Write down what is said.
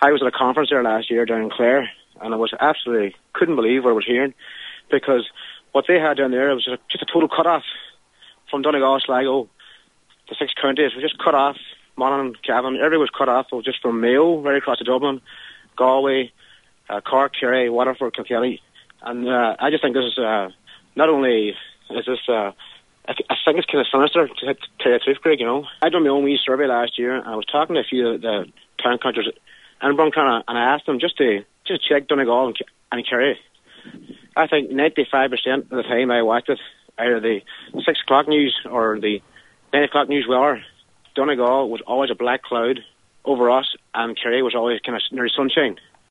I was at a conference there last year down in Clare, and I was absolutely couldn't believe what I was hearing, because what they had down there was just a total cut-off from Donegal, Sligo, the 6 counties. It was just cut off. Monaghan, Cavan, everybody was cut off. It was just from Mayo right across to Dublin, Galway, Cork, Kerry, Waterford, Kilkenny. And I just think this is not only is this I think it's kind of sinister to tell you the truth, Craig, you know. I done my own wee survey last year, and I was talking to a few of the town counters in Buncrana, and I asked them just to check Donegal and Kerry. I think 95% of the time I watched it, either the 6 o'clock news or the 9 o'clock news, Donegal was always a black cloud over us, and Kerry was always kind of near sunshine.